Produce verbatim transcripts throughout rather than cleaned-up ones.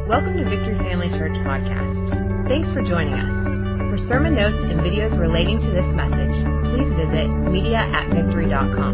Welcome to Victory Family Church Podcast. Thanks for joining us. For sermon notes and videos relating to this message, please visit media at victory dot com.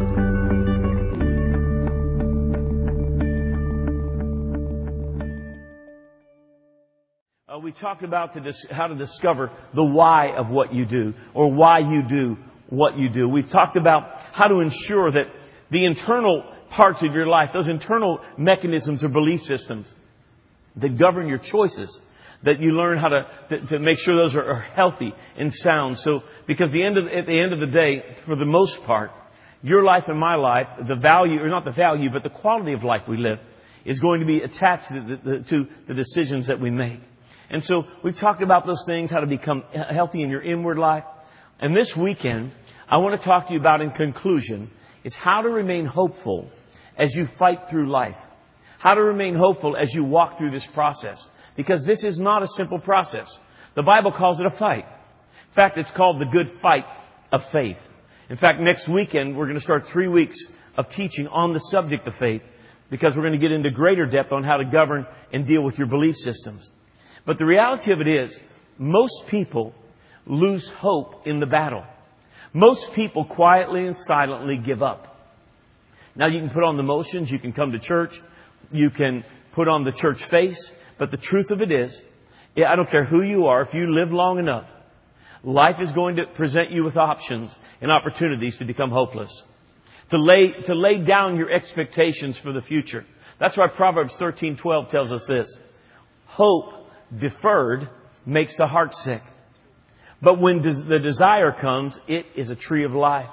Uh, we talked about the dis- how to discover the why of what you do, or why you do what you do. We've talked about how to ensure that the internal parts of your life, those internal mechanisms or belief systems that govern your choices, that you learn how to, to, to make sure those are, are healthy and sound. So, because the end of, at the end of the day, for the most part, your life and my life, the value, or not the value, but the quality of life we live, is going to be attached to the, to the decisions that we make. And so we've talked about those things, how to become healthy in your inward life. And this weekend, I want to talk to you about, in conclusion, is how to remain hopeful as you fight through life. How to remain hopeful as you walk through this process. Because this is not a simple process. The Bible calls it a fight. In fact, it's called the good fight of faith. In fact, next weekend, we're going to start three weeks of teaching on the subject of faith, because we're going to get into greater depth on how to govern and deal with your belief systems. But the reality of it is, most people lose hope in the battle. Most people quietly and silently give up. Now, you can put on the motions, you can come to church, you can put on the church face, but the truth of it is, I don't care who you are, if you live long enough, life is going to present you with options and opportunities to become hopeless. To lay, to lay down your expectations for the future. That's why Proverbs thirteen twelve tells us this. Hope deferred makes the heart sick. But when des- the desire comes, it is a tree of life.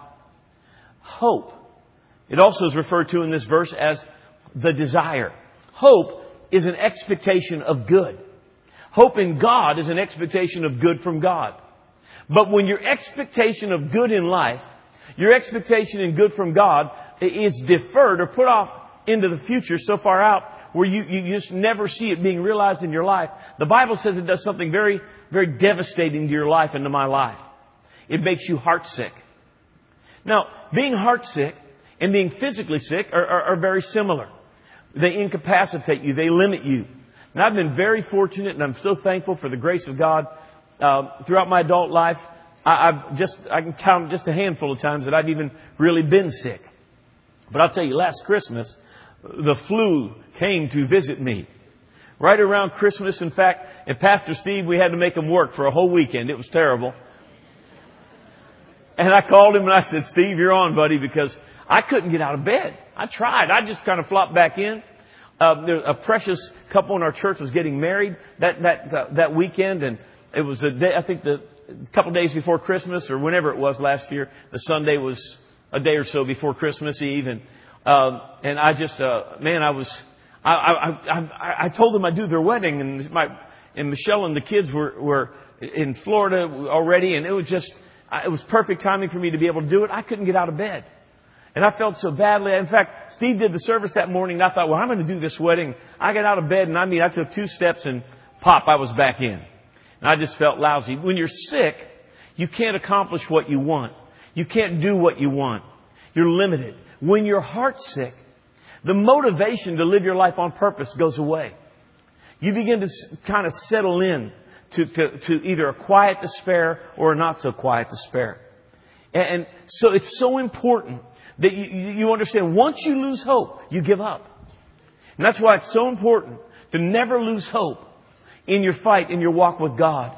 Hope. It also is referred to in this verse as the desire. Hope is an expectation of good. Hope in God is an expectation of good from God. But when your expectation of good in life, your expectation in good from God is deferred or put off into the future so far out where you, you just never see it being realized in your life, the Bible says it does something very, very devastating to your life and to my life. It makes you heartsick. Now, being heartsick and being physically sick are, are, are very similar. They incapacitate you. They limit you. And I've been very fortunate, and I'm so thankful for the grace of God. Uh, throughout my adult life, I, I've just, I can count just a handful of times that I've even really been sick. But I'll tell you, last Christmas, the flu came to visit me. Right around Christmas, in fact, and Pastor Steve, we had to make him work for a whole weekend. It was terrible. And I called him and I said, Steve, you're on, buddy, because I couldn't get out of bed. I tried. I just kind of flopped back in. Uh, there, a precious couple in our church was getting married that, that, that, that weekend. And it was a day, I think the a couple days before Christmas, or whenever it was last year. The Sunday was a day or so before Christmas Eve. And, uh, and I just, uh, man, I was, I, I, I, I told them I'd do their wedding, and my, and Michelle and the kids were, were in Florida already. And it was just, it was perfect timing for me to be able to do it. I couldn't get out of bed. And I felt so badly. In fact, Steve did the service that morning, and I thought, well, I'm going to do this wedding. I got out of bed, and I mean, I took two steps, and pop, I was back in. And I just felt lousy. When you're sick, you can't accomplish what you want. You can't do what you want. You're limited. When your heart's sick, the motivation to live your life on purpose goes away. You begin to kind of settle in to, to, to either a quiet despair or a not so quiet despair. And, and so it's so important that you, you understand, once you lose hope, you give up. And that's why it's so important to never lose hope in your fight, in your walk with God.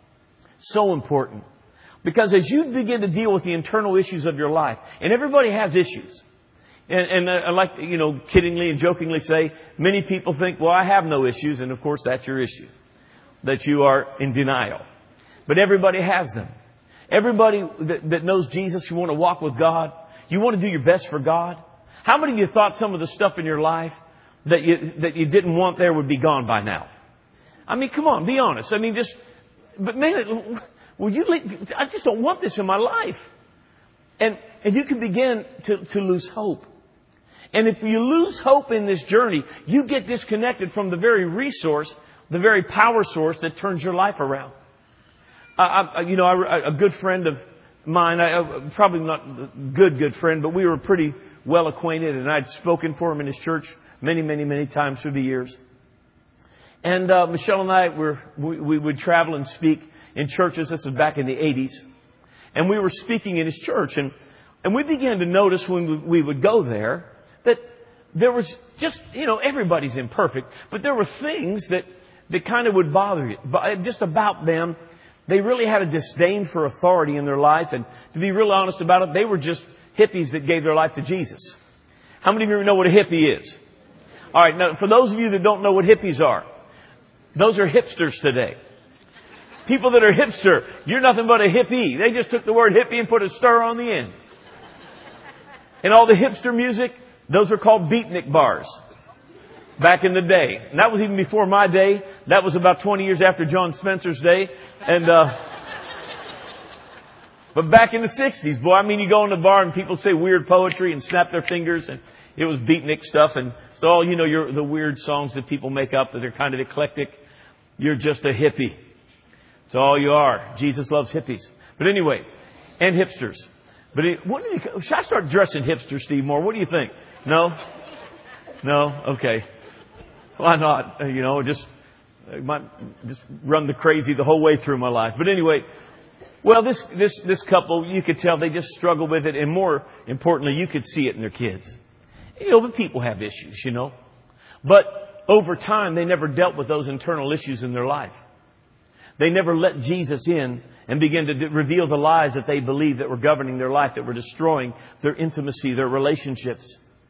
So important. Because as you begin to deal with the internal issues of your life, and everybody has issues. And, and I like, you know, kiddingly and jokingly say, many people think, well, I have no issues. And of course, that's your issue. That you are in denial. But everybody has them. Everybody that, that knows Jesus, you want to walk with God. You want to do your best for God. How many of you thought some of the stuff in your life that you, that you didn't want there would be gone by now? I mean, come on, be honest. I mean, just, but man, will you, I just don't want this in my life. And, and you can begin to, to lose hope. And if you lose hope in this journey, you get disconnected from the very resource, the very power source that turns your life around. Uh, I, you know, I, a good friend of mine, I, probably not a good, good friend, but we were pretty well acquainted, and I'd spoken for him in his church many, many, many times through the years. And uh, Michelle and I were we, we would travel and speak in churches. This was back in the eighties, and we were speaking in his church, and and we began to notice when we, we would go there that there was just, you know, everybody's imperfect, but there were things that that kind of would bother you, just about them. They really had a disdain for authority in their life, and to be real honest about it, they were just hippies that gave their life to Jesus. How many of you know what a hippie is? All right, now for those of you that don't know what hippies are, those are hipsters today. People that are hipster, you're nothing but a hippie. They just took the word hippie and put a stir on the end. And all the hipster music, those were called beatnik bars back in the day. And that was even before my day. That was about twenty years after John Spencer's day. And, uh, but back in the sixties, boy, I mean, you go in the bar and people say weird poetry and snap their fingers, and it was beatnik stuff. And so all you know, you're the weird songs that people make up that are kind of eclectic. You're just a hippie. That's all you are. Jesus loves hippies. But anyway, and hipsters. But it, what did he, should I start dressing hipster, Steve Moore? What do you think? No? No? Okay. Why not? You know, just, I might just run the crazy the whole way through my life. But anyway, well, this, this, this couple, you could tell they just struggle with it. And more importantly, you could see it in their kids. You know, but people have issues, you know. But over time, they never dealt with those internal issues in their life. They never let Jesus in and begin to d- reveal the lies that they believed that were governing their life, that were destroying their intimacy, their relationships.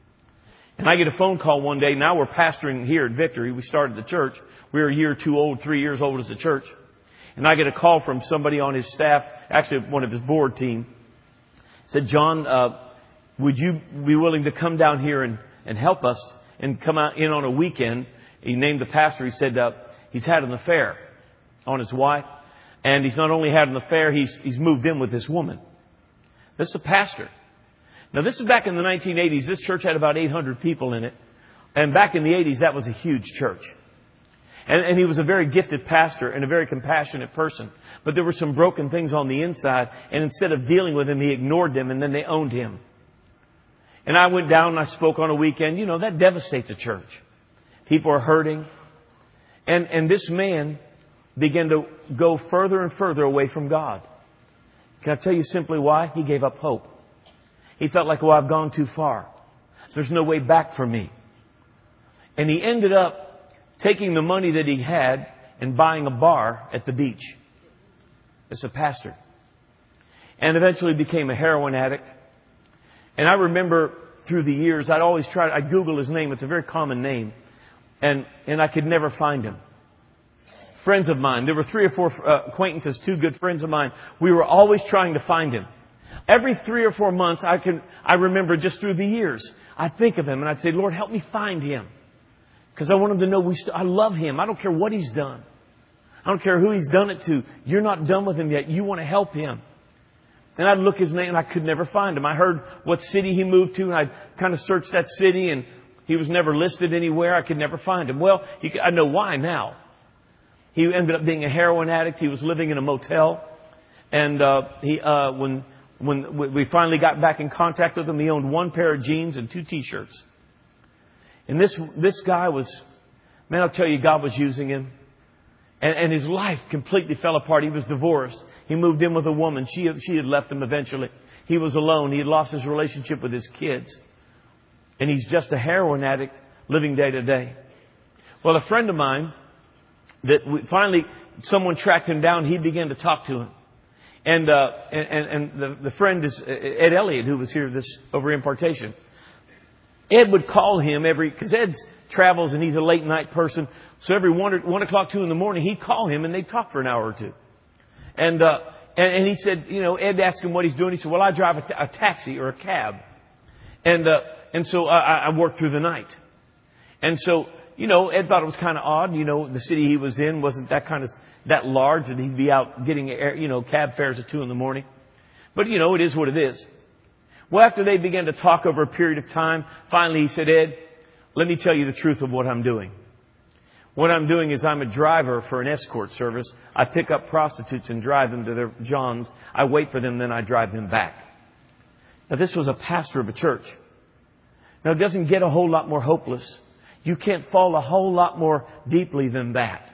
And I get a phone call one day. Now we're pastoring here at Victory. We started the church. We were a year or two old, three years old as a church. And I get a call from somebody on his staff, actually one of his board team. Said, John, uh, would you be willing to come down here and, and help us and come out in on a weekend? He named the pastor. He said, uh, he's had an affair on his wife. And he's not only had an affair, he's, he's moved in with this woman. This is a pastor. Now, this is back in the nineteen eighties. This church had about eight hundred people in it. And back in the eighties, that was a huge church. And, and he was a very gifted pastor and a very compassionate person. But there were some broken things on the inside. And instead of dealing with them, he ignored them, and then they owned him. And I went down and I spoke on a weekend. You know, that devastates a church. People are hurting. And, and this man began to go further and further away from God. Can I tell you simply why? He gave up hope. He felt like, well, I've gone too far. There's no way back for me. And he ended up taking the money that he had and buying a bar at the beach. As a pastor. And eventually became a heroin addict. And I remember through the years, I'd always try, I'd Google his name. It's a very common name. And, and I could never find him. Friends of mine, there were three or four uh, acquaintances, two good friends of mine. We were always trying to find him. Every three or four months, I can, I remember just through the years, I'd think of him and I'd say, Lord, help me find him. Because I want him to know we st- I love him. I don't care what he's done. I don't care who he's done it to. You're not done with him yet. You want to help him. And I'd look his name and I could never find him. I heard what city he moved to and I'd kind of searched that city and he was never listed anywhere. I could never find him. Well, he, I know why now. He ended up being a heroin addict. He was living in a motel. And uh, he, uh, when when we finally got back in contact with him, he owned one pair of jeans and two T-shirts. And this this guy was, man, I'll tell you, God was using him. And, and his life completely fell apart. He was divorced. He moved in with a woman. She, she had left him eventually. He was alone. He had lost his relationship with his kids. And he's just a heroin addict living day to day. Well, a friend of mine, that we, finally someone tracked him down. He began to talk to him. And, uh, and, and the, the friend is Ed Elliott, who was here this over impartation. Ed would call him every, because Ed travels and he's a late night person. So every one, or, one o'clock, two in the morning, he'd call him and they'd talk for an hour or two. And, uh, and, and he said, you know, Ed asked him what he's doing. He said, well, I drive a, a taxi or a cab. And, uh, and so I, I work through the night. And so, you know, Ed thought it was kind of odd. You know, the city he was in wasn't that kind of, that large that he'd be out getting, you know, cab fares at two in the morning. But, you know, it is what it is. Well, after they began to talk over a period of time, finally he said, Ed, let me tell you the truth of what I'm doing. What I'm doing is I'm a driver for an escort service. I pick up prostitutes and drive them to their johns. I wait for them, then I drive them back. Now, this was a pastor of a church. Now, it doesn't get a whole lot more hopeless. You can't fall a whole lot more deeply than that.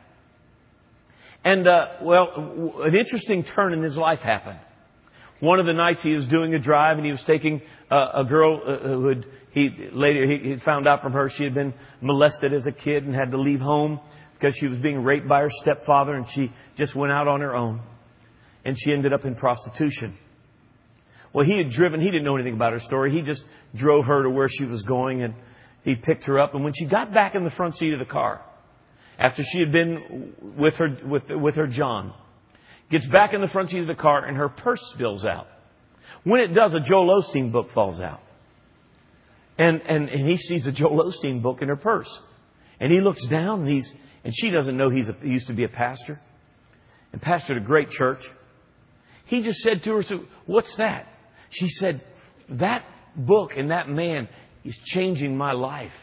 And, uh, well, an interesting turn in his life happened. One of the nights he was doing a drive and he was taking uh, a girl uh, who had, he later he found out from her she had been molested as a kid and had to leave home because she was being raped by her stepfather, and she just went out on her own. And she ended up in prostitution. Well, he had driven, he didn't know anything about her story. He just drove her to where she was going, and he picked her up. And when she got back in the front seat of the car, after she had been with her, with, with her John, gets back in the front seat of the car and her purse spills out. When it does, a Joel Osteen book falls out. And, and, and he sees a Joel Osteen book in her purse. And he looks down and he's, and she doesn't know he's a, he used to be a pastor and pastored a great church. He just said to her, so, what's that? She said, that book and that man is changing my life.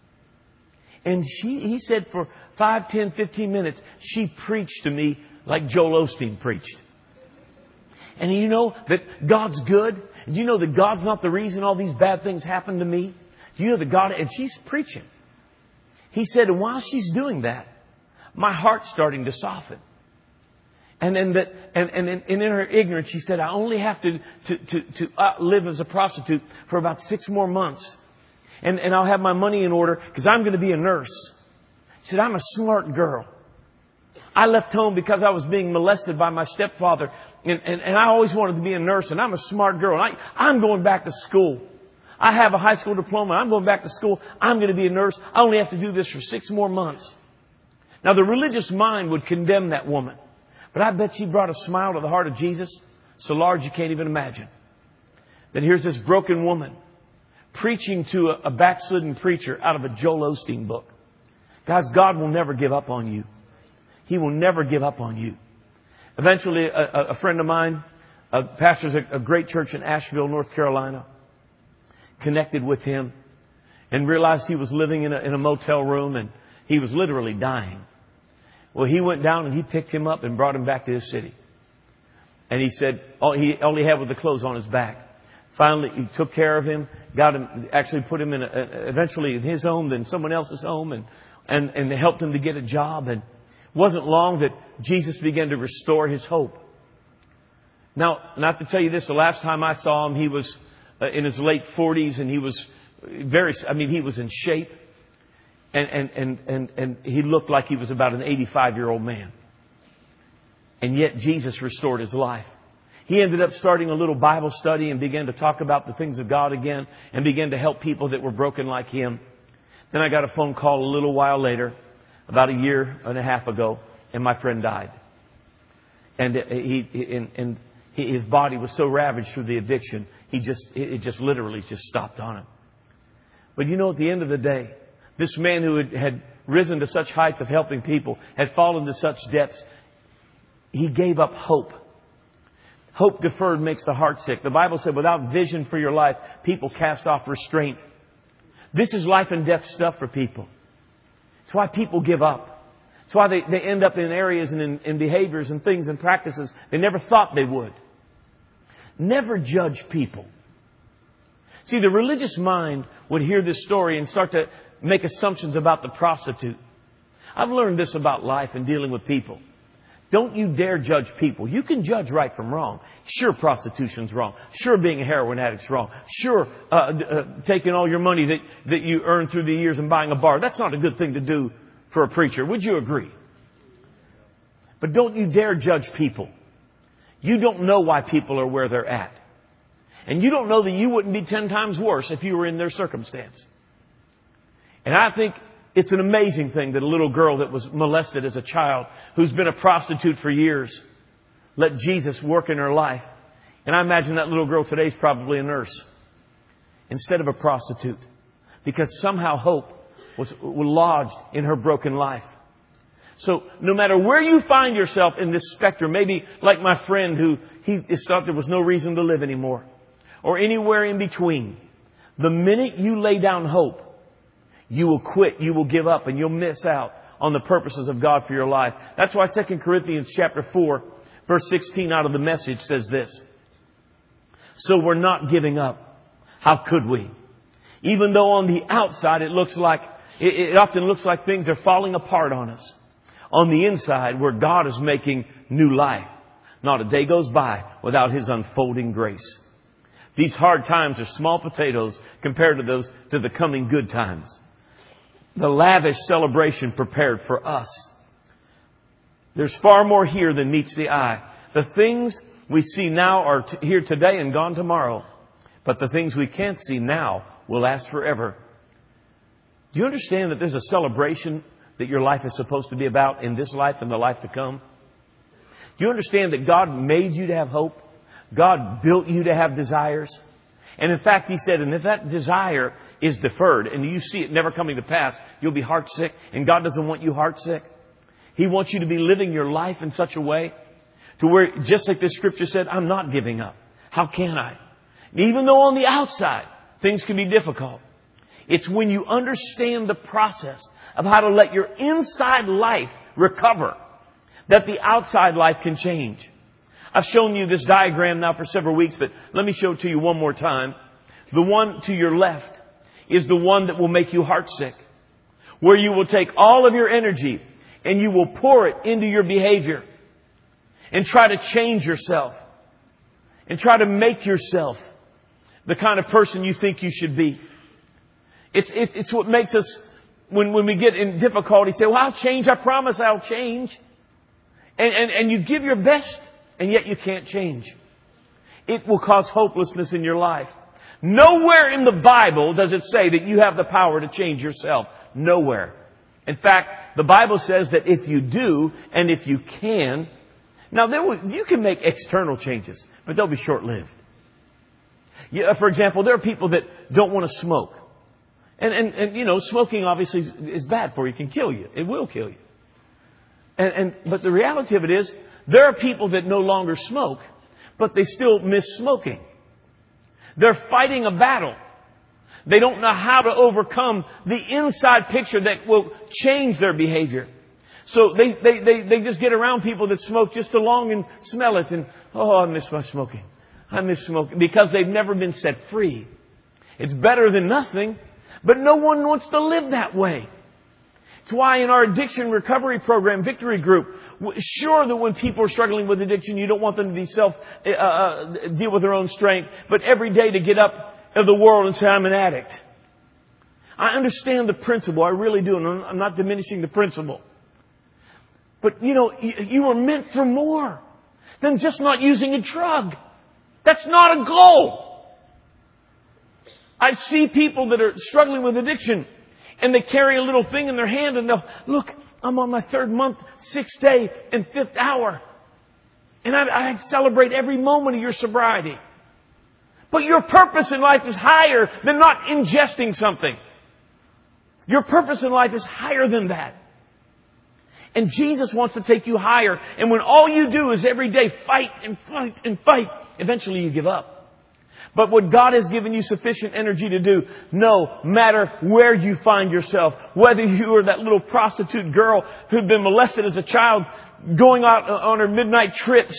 And she, he said for five, ten, fifteen minutes, she preached to me like Joel Osteen preached. And you know that God's good? Do you know that God's not the reason all these bad things happen to me? Do you know that God... And she's preaching. He said, and while she's doing that, my heart's starting to soften. And then that, and, and, in, and in her ignorance, she said, I only have to, to, to, to uh, live as a prostitute for about six more months. And, and I'll have my money in order because I'm going to be a nurse. She said, I'm a smart girl. I left home because I was being molested by my stepfather. And, and, and I always wanted to be a nurse. And I'm a smart girl. And I, I'm going back to school. I have a high school diploma. I'm going back to school. I'm going to be a nurse. I only have to do this for six more months. Now, the religious mind would condemn that woman. But I bet she brought a smile to the heart of Jesus so large you can't even imagine. Then here's this broken woman preaching to a, a backslidden preacher out of a Joel Osteen book. Guys, God will never give up on you. He will never give up on you. Eventually, a, a friend of mine, uh, pastors a, a great church in Asheville, North Carolina, connected with him and realized he was living in a, in a motel room and he was literally dying. Well, he went down and he picked him up and brought him back to his city. And he said all he, all he had was the clothes on his back. Finally, he took care of him, got him, actually put him in a, eventually in his home, then someone else's home, and, and, and they helped him to get a job. And it wasn't long that Jesus began to restore his hope. Now, not to tell you this, the last time I saw him, he was uh, in his late forties and he was very, I mean, he was in shape. And, and, and, and, and he looked like he was about an eighty-five-year-old man. And yet Jesus restored his life. He ended up starting a little Bible study and began to talk about the things of God again and began to help people that were broken like him. Then I got a phone call a little while later, about a year and a half ago, and my friend died. And he, and, and his body was so ravaged through the addiction, he just, it just literally just stopped on him. But you know, at the end of the day, this man who had, had risen to such heights of helping people, had fallen to such depths, he gave up hope. Hope deferred makes the heart sick. The Bible said, without vision for your life, people cast off restraint. This is life and death stuff for people. It's why people give up. It's why they, they end up in areas and in, in behaviors and things and practices they never thought they would. Never judge people. See, the religious mind would hear this story and start to make assumptions about the prostitute. I've learned this about life and dealing with people. Don't you dare judge people. You can judge right from wrong. Sure, prostitution's wrong. Sure, being a heroin addict's wrong. Sure, uh, uh, taking all your money that, that you earned through the years and buying a bar. That's not a good thing to do for a preacher. Would you agree? But don't you dare judge people. You don't know why people are where they're at. And you don't know that you wouldn't be ten times worse if you were in their circumstance. And I think it's an amazing thing that a little girl that was molested as a child, who's been a prostitute for years, let Jesus work in her life. And I imagine that little girl today is probably a nurse instead of a prostitute, because somehow hope was lodged in her broken life. So no matter where you find yourself in this spectrum, maybe like my friend who he thought there was no reason to live anymore, or anywhere in between, the minute you lay down hope, you will quit, you will give up, and you'll miss out on the purposes of God for your life. That's why Second Corinthians chapter four, verse sixteen out of the Message says this. So we're not giving up. How could we? Even though on the outside it looks like It, it often looks like things are falling apart on us. On the inside, where God is making new life. Not a day goes by without His unfolding grace. These hard times are small potatoes compared to those to the coming good times. The lavish celebration prepared for us. There's far more here than meets the eye. The things we see now are t- here today and gone tomorrow. But the things we can't see now will last forever. Do you understand that there's a celebration that your life is supposed to be about in this life and the life to come? Do you understand that God made you to have hope? God built you to have desires. And in fact, He said, and if that desire is deferred and you see it never coming to pass, you'll be heart sick. And God doesn't want you heart sick. He wants you to be living your life in such a way to where, just like this scripture said, I'm not giving up. How can I? Even though on the outside things can be difficult, it's when you understand the process of how to let your inside life recover that the outside life can change. I've shown you this diagram now for several weeks, but let me show it to you one more time. The one to your left is the one that will make you heartsick, where you will take all of your energy and you will pour it into your behavior and try to change yourself and try to make yourself the kind of person you think you should be. It's, it's, it's what makes us, when, when we get in difficulty, say, well, I'll change. I promise I'll change. And, and, and you give your best, and yet you can't change. It will cause hopelessness in your life. Nowhere in the Bible does it say that you have the power to change yourself. Nowhere. In fact, the Bible says that if you do, and if you can, now there will, you can make external changes, but they'll be short-lived. Yeah, for example, there are people that don't want to smoke. And, and, and, you know, smoking obviously is, is bad for you. It can kill you. It will kill you. And, and, but the reality of it is, there are people that no longer smoke, but they still miss smoking. They're fighting a battle. They don't know how to overcome the inside picture that will change their behavior. So they, they, they, they just get around people that smoke just to long and smell it. And, oh, I miss my smoking. I miss smoking. Because they've never been set free. It's better than nothing. But no one wants to live that way. It's why in our addiction recovery program, Victory Group, sure that when people are struggling with addiction, you don't want them to be self, uh, uh, deal with their own strength, but every day to get up of the world and say, I'm an addict. I understand the principle. I really do. And I'm not diminishing the principle. But, you know, you were meant for more than just not using a drug. That's not a goal. I see people that are struggling with addiction and they carry a little thing in their hand and they'll, look, I'm on my third month, sixth day, and fifth hour. And I, I celebrate every moment of your sobriety. But your purpose in life is higher than not ingesting something. Your purpose in life is higher than that. And Jesus wants to take you higher. And when all you do is every day fight and fight and fight, eventually you give up. But what God has given you sufficient energy to do, no matter where you find yourself, whether you are that little prostitute girl who'd been molested as a child, going out on her midnight trips,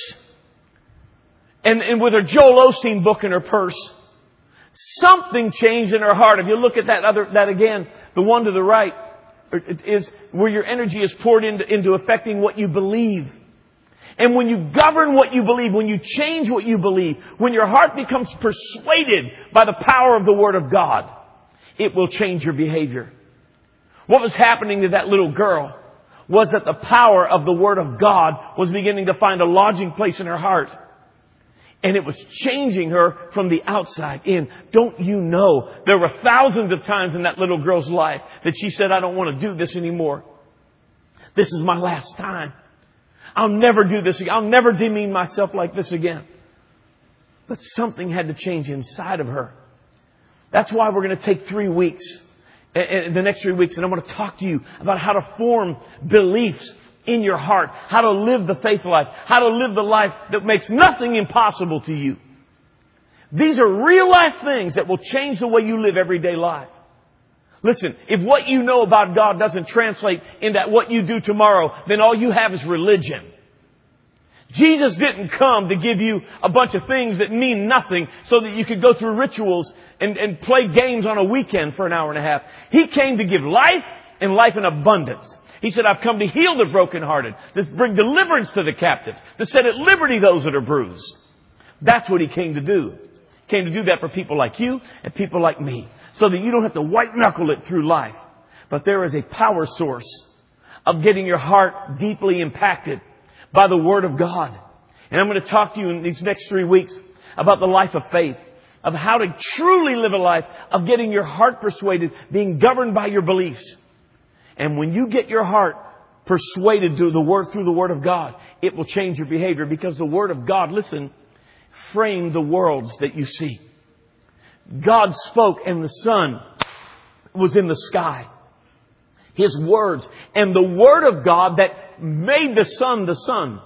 and, and with her Joel Osteen book in her purse, something changed in her heart. If you look at that other, that again, the one to the right, is where your energy is poured into, into affecting what you believe. And when you govern what you believe, when you change what you believe, when your heart becomes persuaded by the power of the Word of God, it will change your behavior. What was happening to that little girl was that the power of the Word of God was beginning to find a lodging place in her heart. And it was changing her from the outside in. Don't you know, there were thousands of times in that little girl's life that she said, I don't want to do this anymore. This is my last time. I'll never do this again. I'll never demean myself like this again. But something had to change inside of her. That's why we're going to take three weeks, the next three weeks, and I'm going to talk to you about how to form beliefs in your heart, how to live the faith life, how to live the life that makes nothing impossible to you. These are real life things that will change the way you live everyday life. Listen, if what you know about God doesn't translate into what you do tomorrow, then all you have is religion. Jesus didn't come to give you a bunch of things that mean nothing so that you could go through rituals and, and play games on a weekend for an hour and a half. He came to give life and life in abundance. He said, I've come to heal the brokenhearted, to bring deliverance to the captives, to set at liberty those that are bruised. That's what He came to do. He came to do that for people like you and people like me, so that you don't have to white knuckle it through life. But there is a power source of getting your heart deeply impacted by the Word of God. And I'm going to talk to you in these next three weeks about the life of faith, of how to truly live a life of getting your heart persuaded, being governed by your beliefs. And when you get your heart persuaded through the Word, through the Word of God, it will change your behavior, because the Word of God, listen, framed the worlds that you see. God spoke and the sun was in the sky. His words and the Word of God that made the sun the sun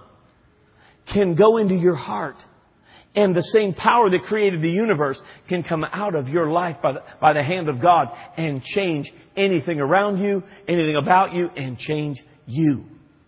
can go into your heart. And the same power that created the universe can come out of your life by the, by the hand of God and change anything around you, anything about you, and change you.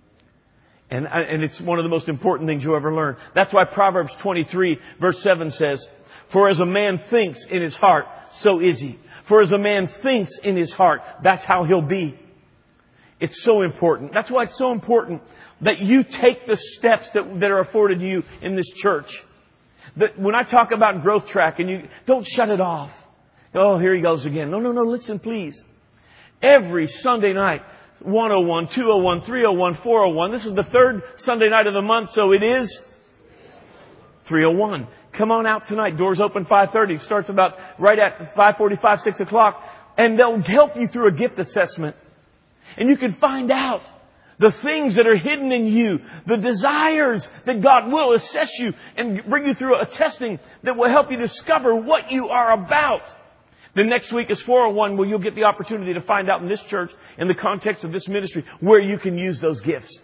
And, and it's one of the most important things you'll ever learn. That's why Proverbs twenty-three verse seven says, for as a man thinks in his heart, so is he. For as a man thinks in his heart, that's how he'll be. It's so important. That's why it's so important that you take the steps that, that are afforded to you in this church. That when I talk about Growth Track, and you don't shut it off. Oh, here he goes again. No, no, no. Listen, please. Every Sunday night, one oh one, two oh one, three oh one, four oh one. This is the third Sunday night of the month, so it is three oh one. Come on out tonight. Doors open five thirty. It starts about right at five forty-five, six o'clock. And they'll help you through a gift assessment. And you can find out the things that are hidden in you, the desires that God will assess you and bring you through a testing that will help you discover what you are about. The next week is four oh one, where you'll get the opportunity to find out in this church, in the context of this ministry, where you can use those gifts.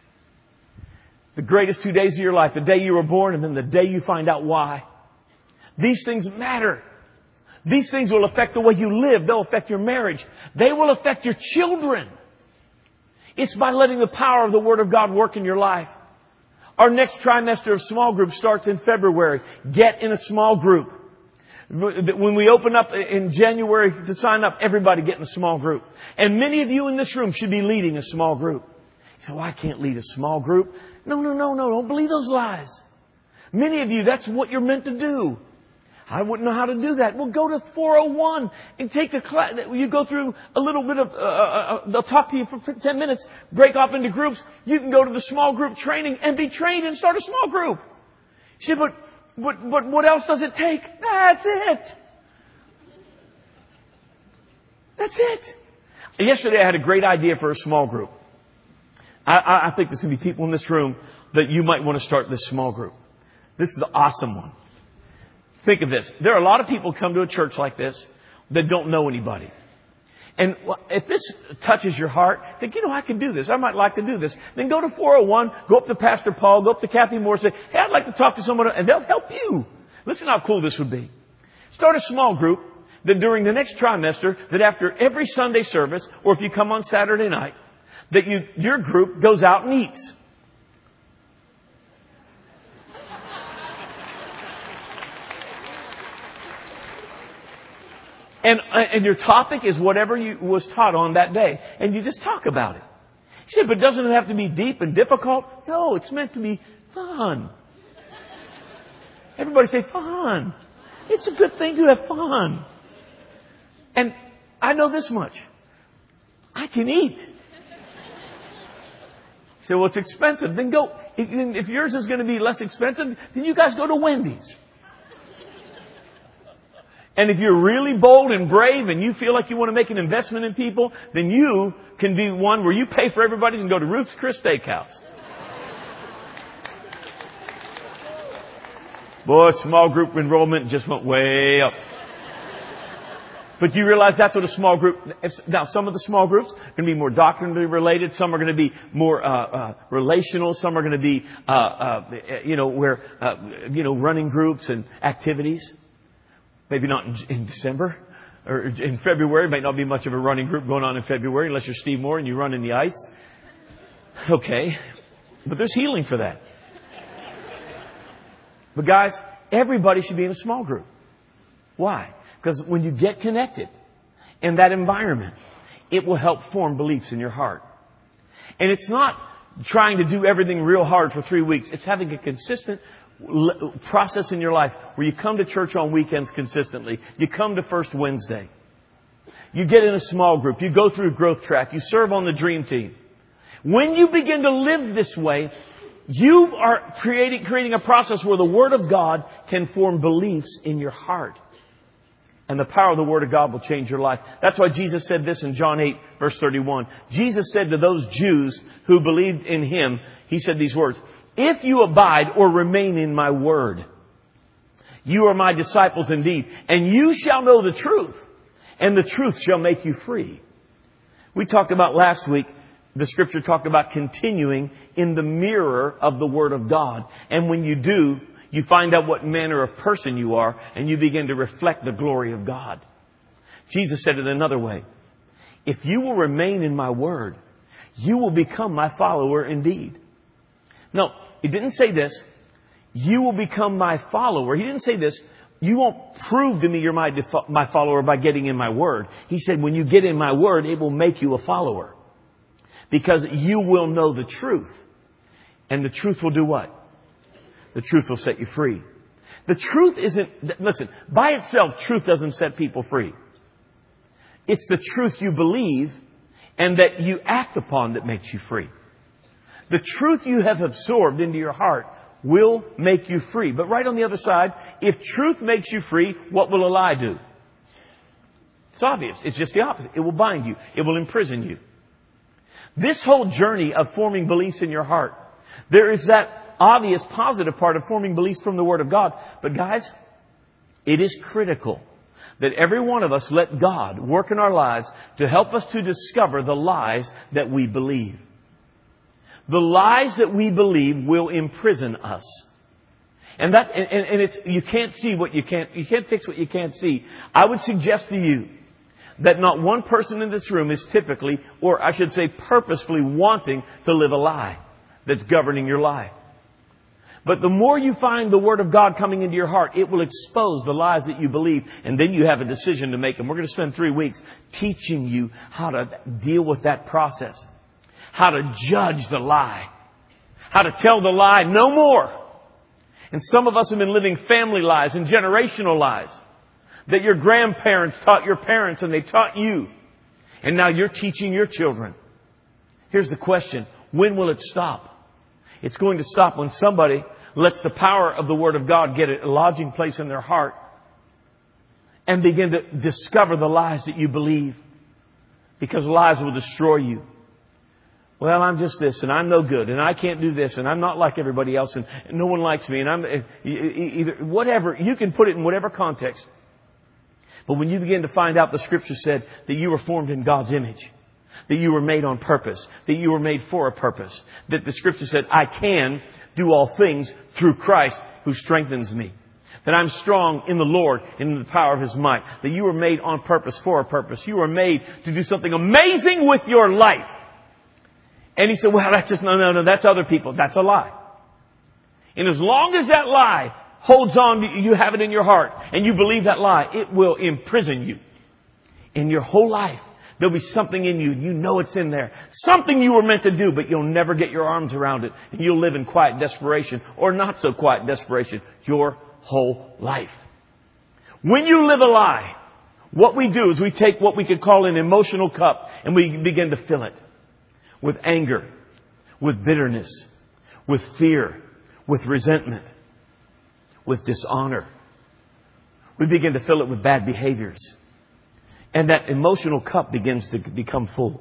The greatest two days of your life, the day you were born and then the day you find out why. These things matter. These things will affect the way you live. They'll affect your marriage. They will affect your children. It's by letting the power of the Word of God work in your life. Our next trimester of small group starts in February. Get in a small group. When we open up in January to sign up, everybody get in a small group. And many of you in this room should be leading a small group. So I can't lead a small group. No, no, no, no. Don't believe those lies. Many of you, that's what you're meant to do. I wouldn't know how to do that. Well, go to four oh one and take a class. You go through a little bit of, uh, uh, they'll talk to you for ten minutes, break off into groups. You can go to the small group training and be trained and start a small group. You say, but, but, but what else does it take? That's it. That's it. Yesterday I had a great idea for a small group. I, I, I think there's going to be people in this room that you might want to start this small group. This is an awesome one. Think of this. There are a lot of people who come to a church like this that don't know anybody. And if this touches your heart, think, you know, I can do this. I might like to do this. Then go to four oh one, go up to Pastor Paul, go up to Kathy Moore, say, hey, I'd like to talk to someone, and they'll help you. Listen how cool this would be. Start a small group that during the next trimester, that after every Sunday service, or if you come on Saturday night, that you, your group goes out and eats. And, and your topic is whatever you was taught on that day. And you just talk about it. You say, but doesn't it have to be deep and difficult? No, it's meant to be fun. Everybody say fun. It's a good thing to have fun. And I know this much. I can eat. You say, well, it's expensive. Then go. If yours is going to be less expensive, then you guys go to Wendy's. And if you're really bold and brave and you feel like you want to make an investment in people, then you can be one where you pay for everybody's and go to Ruth's Chris Steakhouse. Boy, small group enrollment just went way up. But you realize that's what a small group... Now, some of the small groups are going to be more doctrinally related. Some are going to be more uh, uh, relational. Some are going to be, uh, uh, you know, where, uh, you know, running groups and activities. Maybe not in, in December or in February. Might not be much of a running group going on in February unless you're Steve Moore and you run in the ice. Okay. But there's healing for that. But guys, everybody should be in a small group. Why? Because when you get connected in that environment, it will help form beliefs in your heart. And it's not trying to do everything real hard for three weeks. It's having a consistent process in your life where you come to church on weekends consistently. You come to First Wednesday. You get in a small group. You go through Growth Track. You serve on the Dream Team. When you begin to live this way, you are creating, creating a process where the Word of God can form beliefs in your heart. And the power of the Word of God will change your life. That's why Jesus said this in John eight, verse thirty-one. Jesus said to those Jews who believed in Him, He said these words, "If you abide or remain in my word, you are my disciples indeed, and you shall know the truth, and the truth shall make you free." We talked about last week, the Scripture talked about continuing in the mirror of the Word of God. And when you do, you find out what manner of person you are, and you begin to reflect the glory of God. Jesus said it another way. If you will remain in my word, you will become my follower indeed. No, He didn't say this. You will become my follower. He didn't say this. You won't prove to me you're my, defa- my follower by getting in my word. He said when you get in my word, it will make you a follower. Because you will know the truth. And the truth will do what? The truth will set you free. The truth isn't, listen, by itself, truth doesn't set people free. It's the truth you believe and that you act upon that makes you free. The truth you have absorbed into your heart will make you free. But right on the other side, if truth makes you free, what will a lie do? It's obvious. It's just the opposite. It will bind you. It will imprison you. This whole journey of forming beliefs in your heart, there is that obvious positive part of forming beliefs from the Word of God. But guys, it is critical that every one of us let God work in our lives to help us to discover the lies that we believe. The lies that we believe will imprison us. And that, and, and it's, you can't see what you can't, you can't fix what you can't see. I would suggest to you that not one person in this room is typically, or I should say purposefully wanting to live a lie that's governing your life. But the more you find the Word of God coming into your heart, it will expose the lies that you believe. And then you have a decision to make. And we're going to spend three weeks teaching you how to deal with that process. How to judge the lie. How to tell the lie no more. And some of us have been living family lies and generational lies. That your grandparents taught your parents and they taught you. And now you're teaching your children. Here's the question. When will it stop? It's going to stop when somebody lets the power of the Word of God get a lodging place in their heart and begin to discover the lies that you believe. Because lies will destroy you. Well, I'm just this and I'm no good and I can't do this and I'm not like everybody else and no one likes me and I'm either whatever. You can put it in whatever context. But when you begin to find out the Scripture said that you were formed in God's image, that you were made on purpose, that you were made for a purpose, that the Scripture said, I can do all things through Christ who strengthens me, that I'm strong in the Lord and in the power of His might, that you were made on purpose for a purpose. You were made to do something amazing with your life. And he said, well, that's just, no, no, no, that's other people. That's a lie. And as long as that lie holds on, you have it in your heart, and you believe that lie, it will imprison you in your whole life. There'll be something in you. You know it's in there. Something you were meant to do, but you'll never get your arms around it. And you'll live in quiet desperation or not so quiet desperation your whole life. When you live a lie, what we do is we take what we could call an emotional cup and we begin to fill it with anger, with bitterness, with fear, with resentment, with dishonor. We begin to fill it with bad behaviors. And that emotional cup begins to become full.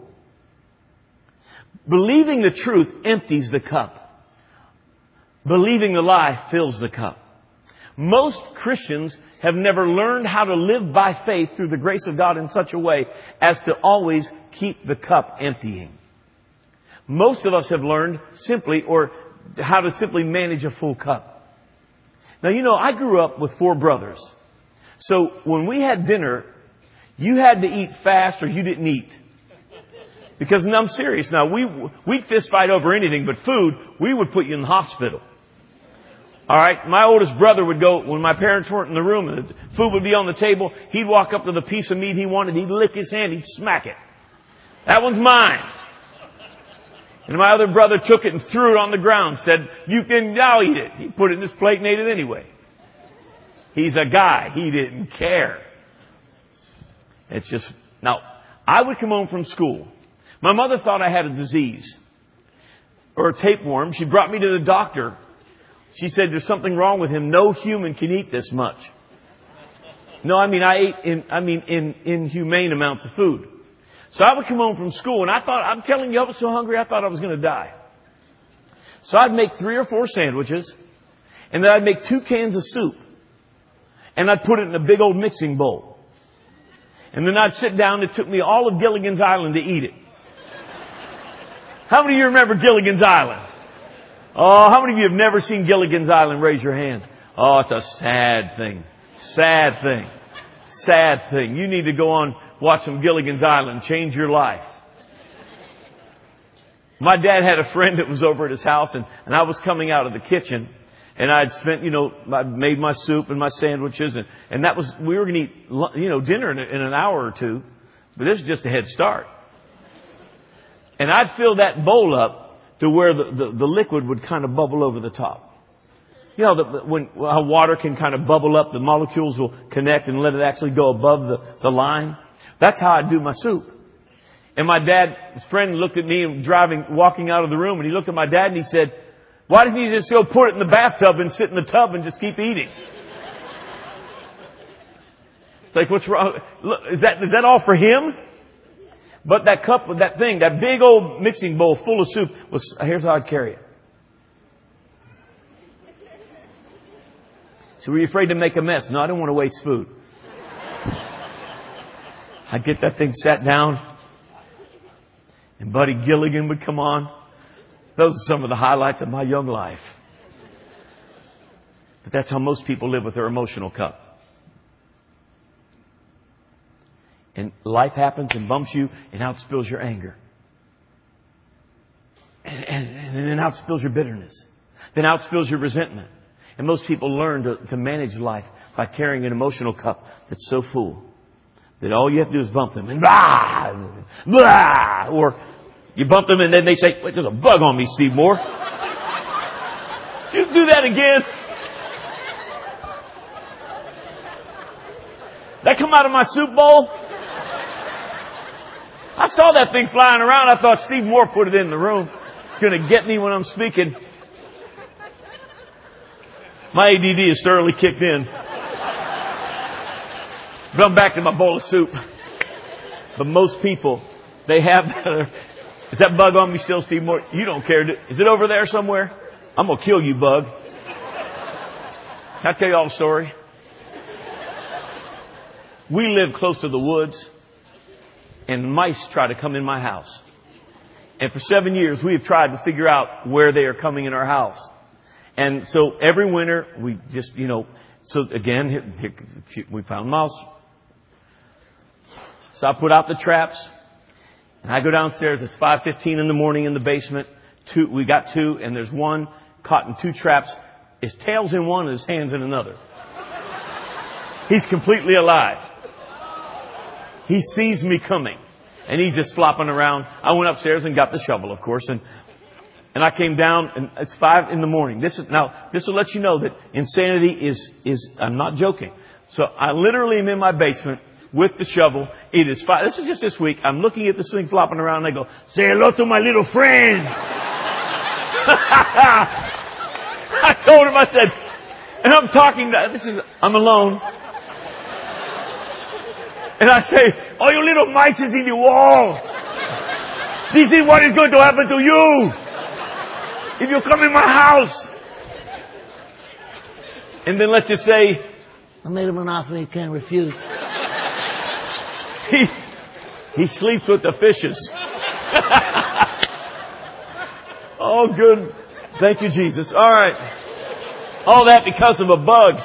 Believing the truth empties the cup. Believing the lie fills the cup. Most Christians have never learned how to live by faith through the grace of God in such a way as to always keep the cup emptying. Most of us have learned simply, or how to simply manage a full cup. Now, you know, I grew up with four brothers. So when we had dinner, you had to eat fast or you didn't eat. Because, and I'm serious now, we, we'd fist fight over anything but food. We would put you in the hospital. All right. My oldest brother would go, when my parents weren't in the room and the food would be on the table, he'd walk up to the piece of meat he wanted. He'd lick his hand. He'd smack it. That one's mine. And my other brother took it and threw it on the ground. Said, you can now eat it. He put it in his plate and ate it anyway. He's a guy. He didn't care. It's just, now, I would come home from school. My mother thought I had a disease or a tapeworm. She brought me to the doctor. She said, there's something wrong with him. No human can eat this much. No, I mean, I ate in, I mean, in inhumane amounts of food. So I would come home from school and I thought, I'm telling you, I was so hungry, I thought I was going to die. So I'd make three or four sandwiches and then I'd make two cans of soup and I'd put it in a big old mixing bowl. And then I'd sit down. It took me all of Gilligan's Island to eat it. How many of you remember Gilligan's Island? Oh, how many of you have never seen Gilligan's Island? Raise your hand. Oh, it's a sad thing. Sad thing. Sad thing. You need to go on, watch some Gilligan's Island. Change your life. My dad had a friend that was over at his house and, and I was coming out of the kitchen and I'd spent, you know, I made my soup and my sandwiches and, and that was, we were going to eat, you know, dinner in, in an hour or two, but this is just a head start. And I'd fill that bowl up to where the, the, the liquid would kind of bubble over the top. You know, the, when how water can kind of bubble up, the molecules will connect and let it actually go above the, the line. That's how I do my soup. And my dad's friend looked at me and driving, walking out of the room, and he looked at my dad and he said, why didn't you just go put it in the bathtub and sit in the tub and just keep eating? It's like, what's wrong? Look, is that, is that all for him? But that cup, that thing, that big old mixing bowl full of soup was, here's how I'd carry it. So were you afraid to make a mess? No, I didn't want to waste food. I'd get that thing sat down and Buddy Gilligan would come on. Those are some of the highlights of my young life. But that's how most people live with their emotional cup. And life happens and bumps you and out spills your anger. And, and, and then out spills your bitterness. Then out spills your resentment. And most people learn to, to manage life by carrying an emotional cup that's so full that all you have to do is bump them and blah, blah, or you bump them and then they say, wait, there's a bug on me, Steve Moore. You do that again. That come out of my soup bowl? I saw that thing flying around. I thought Steve Moore put it in the room. It's going to get me when I'm speaking. My A D D is thoroughly kicked in. But I'm back to my bowl of soup. But most people, they have that. Is that bug on me still, Steve Moore? You don't care. Is it over there somewhere? I'm going to kill you, bug. Can I tell you all the story? We live close to the woods. And mice try to come in my house. And for seven years, we have tried to figure out where they are coming in our house. And so every winter, we just, you know, so again, here, here, we found mouse. So I put out the traps. And I go downstairs. It's five fifteen in the morning in the basement. Two, we got two, and there's one caught in two traps. His tail's in one and his hand's in another. He's completely alive. He sees me coming. And he's just flopping around. I went upstairs and got the shovel, of course. And and I came down, and it's five in the morning. This is now, this will let you know that insanity is, is I'm not joking. So I literally am in my basement with the shovel. It is five. This is just this week. I'm looking at this thing flopping around, and I go, say hello to my little friend. I told him, I said, and I'm talking, to, this is, I'm alone. And I say, oh, you little mice is in the wall. This is what is going to happen to you if you come in my house. And then let's just say, I made him an offer he can't refuse. He, he sleeps with the fishes. Oh, good. Thank you, Jesus. All right. All that because of a bug.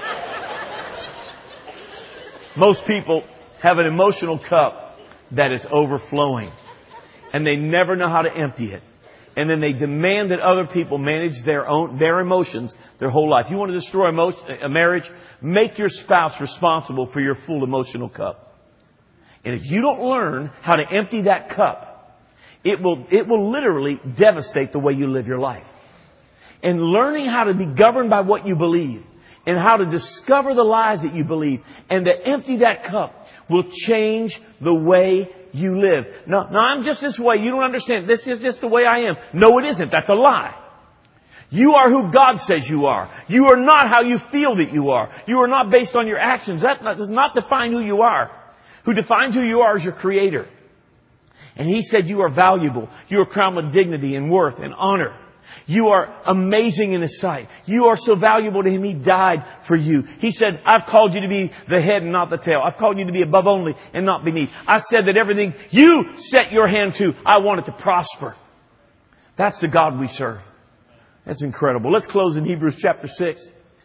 Most people have an emotional cup that is overflowing. And they never know how to empty it. And then they demand that other people manage their own, their emotions their whole life. You want to destroy a marriage? Make your spouse responsible for your full emotional cup. And if you don't learn how to empty that cup, it will, it will literally devastate the way you live your life. And learning how to be governed by what you believe and how to discover the lies that you believe and to empty that cup will change the way you live. No, no, I'm just this way. You don't understand. This is just the way I am. No, it isn't. That's a lie. You are who God says you are. You are not how you feel that you are. You are not based on your actions. That does not define who you are. Who defines who you are is your Creator. And He said you are valuable. You are crowned with dignity and worth and honor. You are amazing in His sight. You are so valuable to Him, He died for you. He said, I've called you to be the head and not the tail. I've called you to be above only and not beneath. I said that everything you set your hand to, I want it to prosper. That's the God we serve. That's incredible. Let's close in Hebrews chapter six.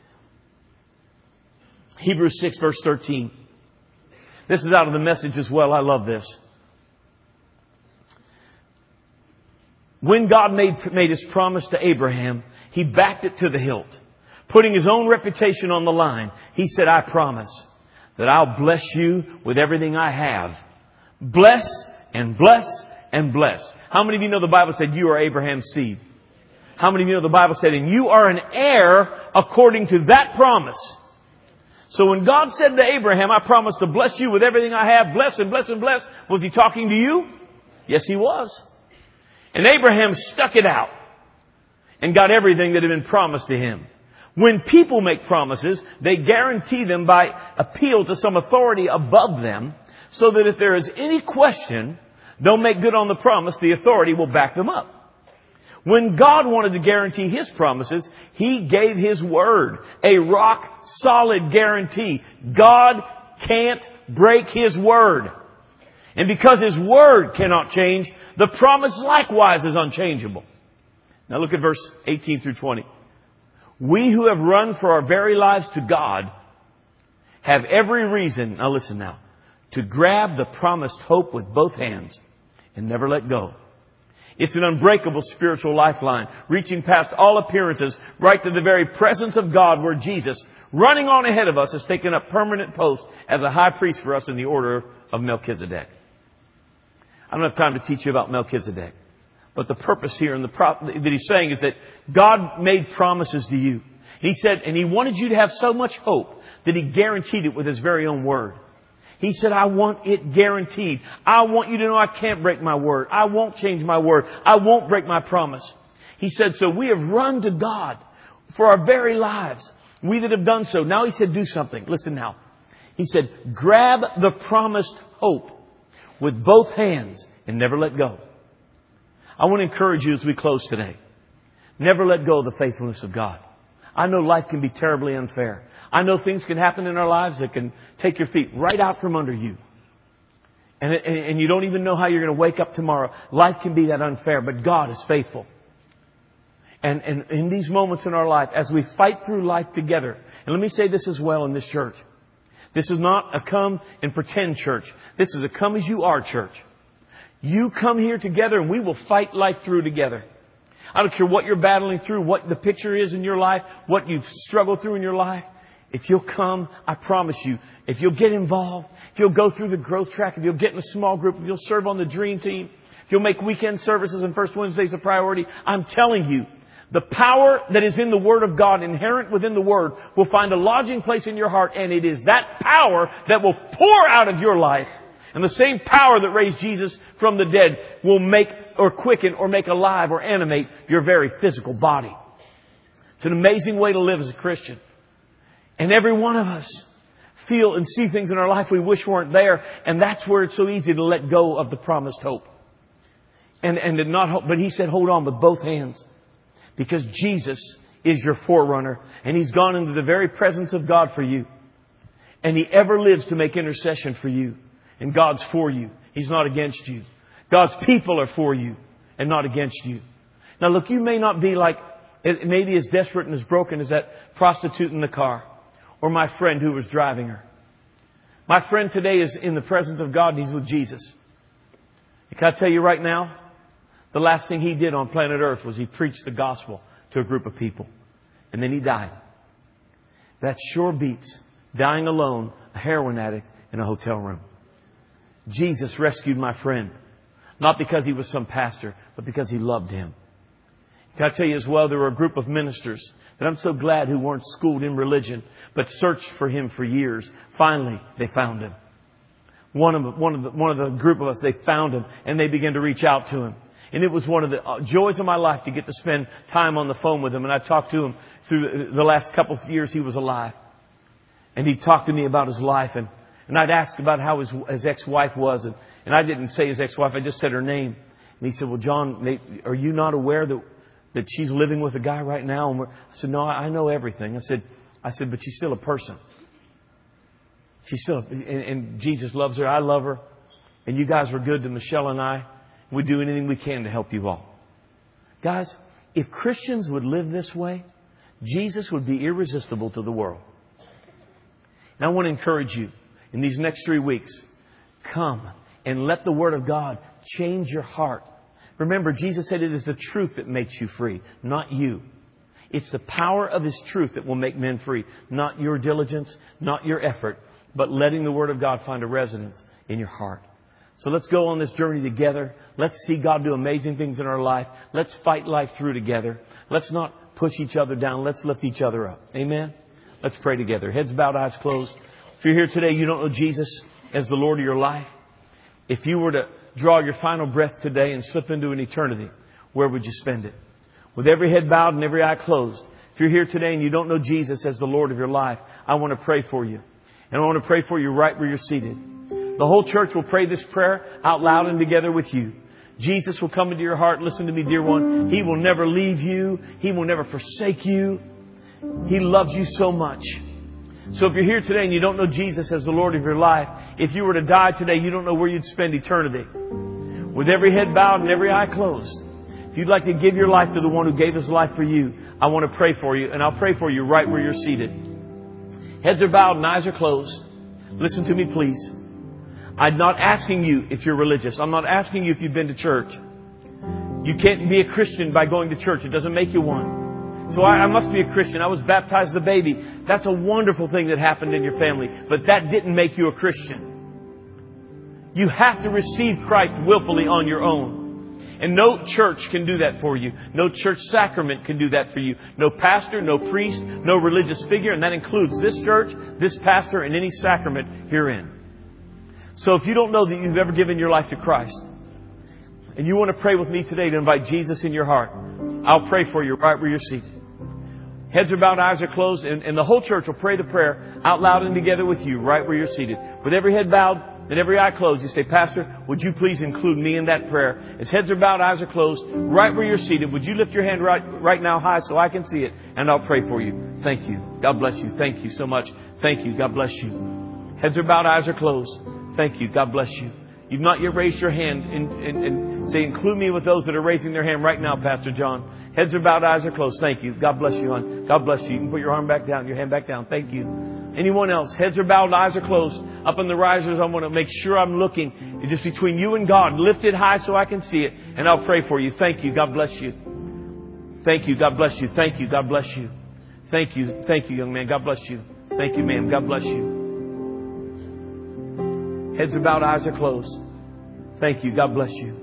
Hebrews six verse thirteen. This is out of the Message as well. I love this. When God made, made His promise to Abraham, He backed it to the hilt. Putting His own reputation on the line, He said, I promise that I'll bless you with everything I have. Bless and bless and bless. How many of you know the Bible said you are Abraham's seed? How many of you know the Bible said, and you are an heir according to that promise? So when God said to Abraham, I promise to bless you with everything I have, bless and bless and bless, was He talking to you? Yes, He was. And Abraham stuck it out and got everything that had been promised to him. When people make promises, they guarantee them by appeal to some authority above them, so that if there is any question, they'll make good on the promise. The authority will back them up. When God wanted to guarantee His promises, He gave His word, a rock solid guarantee. God can't break His word. And because His word cannot change, the promise likewise is unchangeable. Now look at verse eighteen through twenty. We who have run for our very lives to God have every reason, now listen now, to grab the promised hope with both hands and never let go. It's an unbreakable spiritual lifeline, reaching past all appearances, right to the very presence of God, where Jesus, running on ahead of us, has taken up permanent post as a high priest for us in the order of Melchizedek. I don't have time to teach you about Melchizedek. But the purpose here and the prop that He's saying is that God made promises to you. He said, and He wanted you to have so much hope that He guaranteed it with His very own word. He said, I want it guaranteed. I want you to know I can't break my word. I won't change my word. I won't break my promise. He said, so we have run to God for our very lives. We that have done so. Now He said, do something. Listen now. He said, grab the promised hope with both hands and never let go. I want to encourage you as we close today. Never let go of the faithfulness of God. I know life can be terribly unfair. I know things can happen in our lives that can take your feet right out from under you. And, and, and you don't even know how you're going to wake up tomorrow. Life can be that unfair, but God is faithful. And, and in these moments in our life, as we fight through life together, and let me say this as well in this church. This is not a come and pretend church. This is a come as you are church. You come here together and we will fight life through together. I don't care what you're battling through, what the picture is in your life, what you've struggled through in your life. If you'll come, I promise you, if you'll get involved, if you'll go through the growth track, if you'll get in a small group, if you'll serve on the dream team, if you'll make weekend services and First Wednesdays a priority, I'm telling you, the power that is in the Word of God, inherent within the Word, will find a lodging place in your heart. And it is that power that will pour out of your life. And the same power that raised Jesus from the dead will make or quicken or make alive or animate your very physical body. It's an amazing way to live as a Christian. And every one of us feel and see things in our life we wish weren't there. And that's where it's so easy to let go of the promised hope. And, and to not hope. But He said, hold on with both hands. Because Jesus is your forerunner. And He's gone into the very presence of God for you. And He ever lives to make intercession for you. And God's for you. He's not against you. God's people are for you and not against you. Now look, you may not be like, maybe as desperate and as broken as that prostitute in the car. Or my friend who was driving her. My friend today is in the presence of God and he's with Jesus. And can I tell you right now? The last thing he did on planet Earth was he preached the gospel to a group of people. And then he died. That sure beats dying alone, a heroin addict in a hotel room. Jesus rescued my friend. Not because he was some pastor, but because he loved him. Can I tell you as well, there were a group of ministers that I'm so glad who weren't schooled in religion, but searched for him for years. Finally, they found him. One of, one of the, one of the group of us, they found him and they began to reach out to him. And it was one of the joys of my life to get to spend time on the phone with him. And I talked to him through the last couple of years he was alive. And he talked to me about his life. And, and I'd ask about how his, his ex-wife was. And, and I didn't say his ex-wife. I just said her name. And he said, well, John, they, are you not aware that, that she's living with a guy right now? And we're, I said, no, I know everything. I said, I said, but she's still a person. She's still, and, and Jesus loves her. I love her. And you guys were good to Michelle and I. We do anything we can to help you all. Guys, if Christians would live this way, Jesus would be irresistible to the world. And I want to encourage you in these next three weeks, come and let the Word of God change your heart. Remember, Jesus said it is the truth that makes you free, not you. It's the power of His truth that will make men free, not your diligence, not your effort, but letting the Word of God find a residence in your heart. So let's go on this journey together. Let's see God do amazing things in our life. Let's fight life through together. Let's not push each other down. Let's lift each other up. Amen? Let's pray together. Heads bowed, eyes closed. If you're here today, you don't know Jesus as the Lord of your life. If you were to draw your final breath today and slip into an eternity, where would you spend it? With every head bowed and every eye closed. If you're here today and you don't know Jesus as the Lord of your life, I want to pray for you. And I want to pray for you right where you're seated. The whole church will pray this prayer out loud and together with you. Jesus will come into your heart. Listen to me, dear one. He will never leave you. He will never forsake you. He loves you so much. So if you're here today and you don't know Jesus as the Lord of your life, if you were to die today, you don't know where you'd spend eternity. With every head bowed and every eye closed, if you'd like to give your life to the one who gave His life for you, I want to pray for you. And I'll pray for you right where you're seated. Heads are bowed and eyes are closed. Listen to me, please. I'm not asking you if you're religious. I'm not asking you if you've been to church. You can't be a Christian by going to church. It doesn't make you one. So I, I must be a Christian. I was baptized as a baby. That's a wonderful thing that happened in your family. But that didn't make you a Christian. You have to receive Christ willfully on your own. And no church can do that for you. No church sacrament can do that for you. No pastor, no priest, no religious figure. And that includes this church, this pastor, and any sacrament herein. So if you don't know that you've ever given your life to Christ, and you want to pray with me today to invite Jesus in your heart, I'll pray for you right where you're seated. Heads are bowed, eyes are closed, and, and the whole church will pray the prayer out loud and together with you right where you're seated. With every head bowed and every eye closed, you say, Pastor, would you please include me in that prayer? As heads are bowed, eyes are closed, right where you're seated, would you lift your hand right, right now high so I can see it, and I'll pray for you. Thank you. God bless you. Thank you so much. Thank you. God bless you. Heads are bowed, eyes are closed. Thank you. God bless you. You've not yet raised your hand and, and, and say, include me with those that are raising their hand right now, Pastor John. Heads are bowed, eyes are closed. Thank you. God bless you, hon. God bless you. You can put your arm back down, your hand back down. Thank you. Anyone else? Heads are bowed, eyes are closed. Up in the risers, I want to make sure I'm looking. It's just between you and God. Lift it high so I can see it. And I'll pray for you. Thank you. God bless you. Thank you. God bless you. Thank you. God bless you. Thank you. Thank you, young man. God bless you. Thank you, ma'am. God bless you. Heads are bowed, eyes are closed. Thank you. God bless you.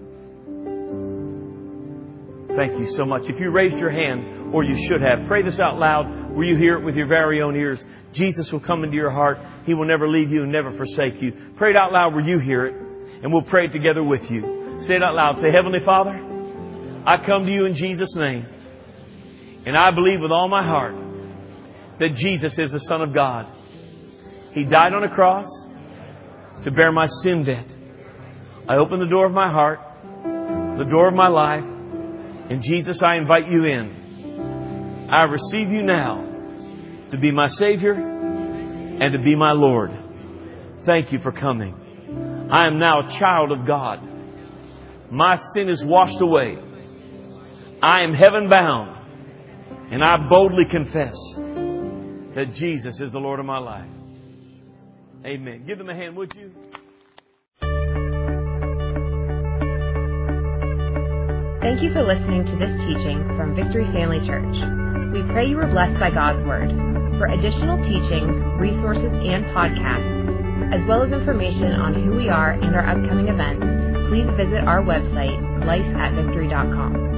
Thank you so much. If you raised your hand, or you should have, pray this out loud where you hear it with your very own ears. Jesus will come into your heart. He will never leave you and never forsake you. Pray it out loud where you hear it, and we'll pray it together with you. Say it out loud. Say, Heavenly Father, I come to you in Jesus' name, and I believe with all my heart that Jesus is the Son of God. He died on a cross to bear my sin debt. I open the door of my heart, the door of my life, and Jesus, I invite you in. I receive you now to be my Savior and to be my Lord. Thank you for coming. I am now a child of God. My sin is washed away. I am heaven bound, and I boldly confess that Jesus is the Lord of my life. Amen. Give them a hand, would you? Thank you for listening to this teaching from Victory Family Church. We pray you were blessed by God's Word. For additional teachings, resources, and podcasts, as well as information on who we are and our upcoming events, please visit our website, life at victory dot com.